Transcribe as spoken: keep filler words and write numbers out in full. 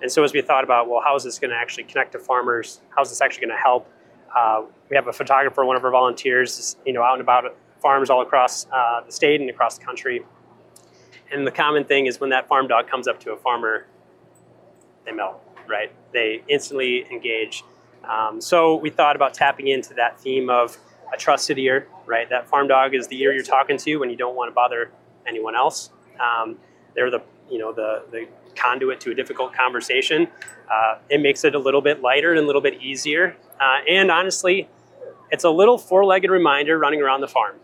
And so as we thought about, well, how is this going to actually connect to farmers? How is this actually going to help? Uh, we have a photographer, one of our volunteers, you know, out and about at farms all across uh, the state and across the country. And the common thing is when that farm dog comes up to a farmer, they melt, right? They instantly engage. Um, so we thought about tapping into that theme of a trusted ear, right? That farm dog is the ear you're talking to when you don't want to bother anyone else. Um, they're the, you know, the, the conduit to a difficult conversation. Uh, it makes it a little bit lighter and a little bit easier. Uh, and honestly, it's a little four-legged reminder running around the farm,